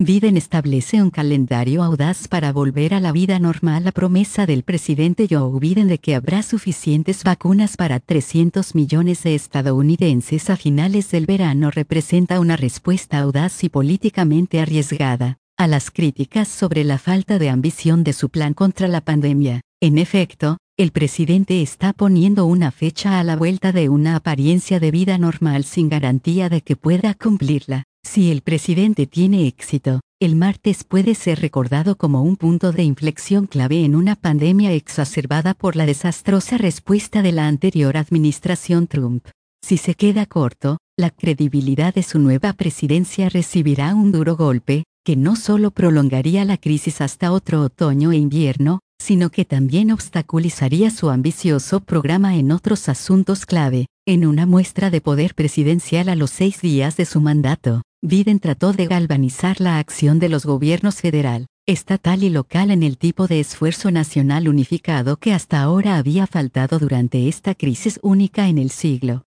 Biden establece un calendario audaz para volver a la vida normal. La promesa del presidente Joe Biden de que habrá suficientes vacunas para 300 millones de estadounidenses a finales del verano representa una respuesta audaz y políticamente arriesgada a las críticas sobre la falta de ambición de su plan contra la pandemia. En efecto, el presidente está poniendo una fecha a la vuelta de una apariencia de vida normal sin garantía de que pueda cumplirla. Si el presidente tiene éxito, el martes puede ser recordado como un punto de inflexión clave en una pandemia exacerbada por la desastrosa respuesta de la anterior administración Trump. Si se queda corto, la credibilidad de su nueva presidencia recibirá un duro golpe, que no solo prolongaría la crisis hasta otro otoño e invierno, sino que también obstaculizaría su ambicioso programa en otros asuntos clave. En una muestra de poder presidencial a los 6 días de su mandato, Biden trató de galvanizar la acción de los gobiernos federal, estatal y local en el tipo de esfuerzo nacional unificado que hasta ahora había faltado durante esta crisis única en el siglo.